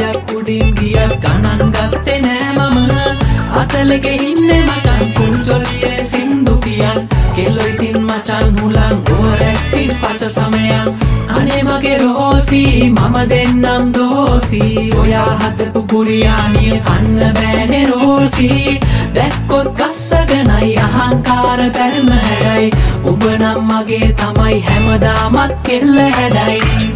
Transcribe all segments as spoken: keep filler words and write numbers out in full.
සියයක් උඩින් ගියත් ගණන් ගත්තේ නෑ මම අතලෙක ඉන්නේ මචන් කුංචොලියේ සින්දු කියන් කෙල්ලෝ ඉතින් මචන් හුලං ඕරැක්ටින් පච සමයන් අනේ මගේ රෝසි මම දෙන්නම් දෝසි ඔයා හදපු බුරියානිය කන්න බෑනේ රෝසි දැක්කොත් ගස්සගෙනයි අහංකාර බැල්ම හැඩයි ඔබ නම් මගේ තමයි හැමදාමත් කෙල්ල හැඩයි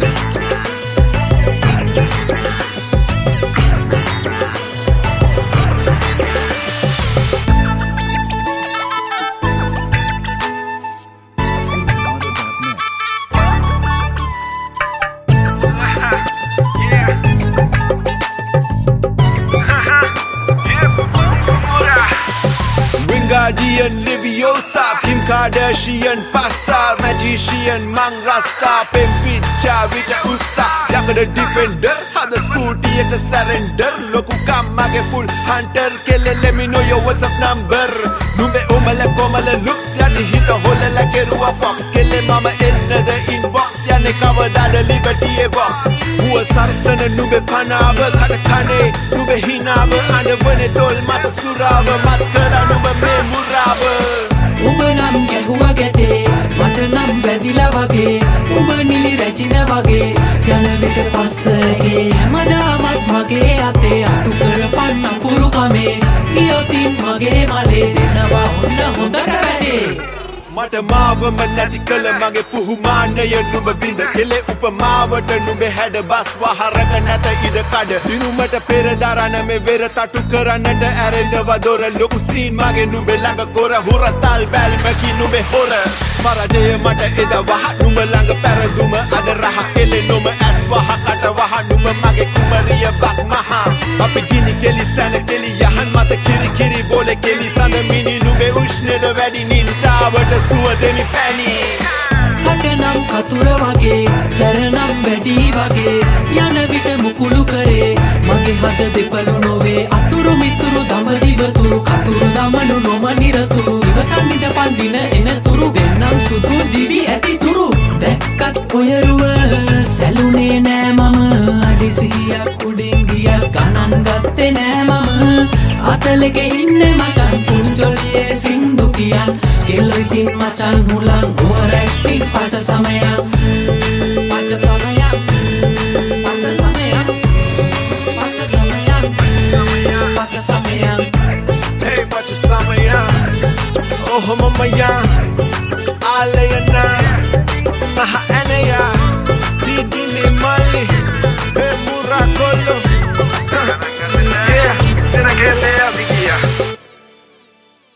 Guardian Liviosa, Kim Kardashian, Pasar, Magician, Mang Rasta, Pempicha, Vita Usa, Yakada Defender, have the scooty at the surrender, Loku Kamage full hunter, Kele, let me know your WhatsApp number. Numbe Omala Komala looks, Yati hit a hole like a Rua Fox, Kele Mama in the inbox, Yane covered the Liberty box. Who a Sarson and Nube Panaba, Katakane, Nube Hinaba, and the Venetol, Mata Suraba, Matkara, Nube Memuraba. උඹ නම් ගැහුව ගැටේ මට නම් වැදිලා වගේ උඹ නිලි රැචින වගේ යන විට පස්සගේ හැමදාමත් මගේ අතේ අතු කරපන්න පුරු කමේ ගියොතින් මගේ මලේ දෙනවා ඔන්න හොඳට වැඩේ මට මාවම නැති කළ මගේ පුහුමානය නුඹ බිඳ කෙලෙ උපමාවට නුඹ හැඩ බස් වහරක නැත ඉඩ කඩ දිනුමට පෙර දරන මේ වෙර තටු කරන්නට ඇරෙනවා දොර ලොකු සීන් මගේ නුඹ ළඟ කොර හොරතල් බැල්මකි නුඹ හොර මරජය මට එද වහ නුඹ ළඟ පැරදුම අද රහ එලෙ නොම ඇස් වහ කට වහ නුඹ මගේ කුමරිය බක් මහා අපි ගිනි කෙලි සැන කෙලි යහන් මත කිරි කිරි බෝලෙ කෙලි සඳ මිනි නුඹ උෂ්ණද වැඩි නින්ටාවට සුවදෙමි පැණි කටනම් කතුර වගේ සැරනම් වැඩි වගේ යන විට මුකුළු කරේ මගේ හද දෙපළු නොවේ අතුරු මිතුරු දමදිවතුරු කතුරු දමනු නොම නිරතුරු ඉවසන්නිට පන්දින එනතුරු දෙන්නම් සුදු දිවි ඇති තුරු දැක්කත් ඔයරුව සැලුනේ නෑ මම අඩිසියක් උඩින් ගියත් ගණන් ගත්තේ නෑ මම අතලෙක ඉන්නේ මචන් කුංචොලියේ සින්දු කියන් කෙල්ලෝ ඉතින් මචන් හුලං ඕරැක්ටින් පච සමයන් පච සමයන් පච සමයන් පච සමයන් පච සමයන් Hey පච සමයන් Oh mama ya Alaya na Maha anaya